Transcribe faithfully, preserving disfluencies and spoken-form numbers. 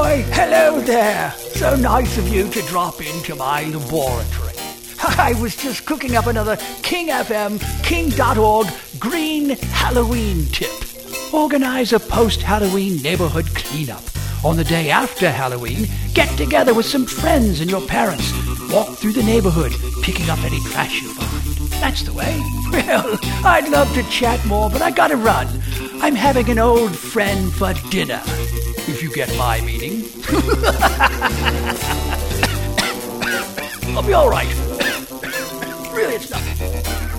Why, hello there. So nice of you to drop into my laboratory. I was just cooking up another King F M, king dot org green Halloween tip. Organize a post-Halloween neighborhood cleanup. On the day after Halloween, get together with some friends and your parents. Walk through the neighborhood, picking up any trash you find. That's the way. Well, I'd love to chat more, but I gotta run. I'm having an old friend for dinner, if you get my meaning. I'll be all right. Really, it's nothing.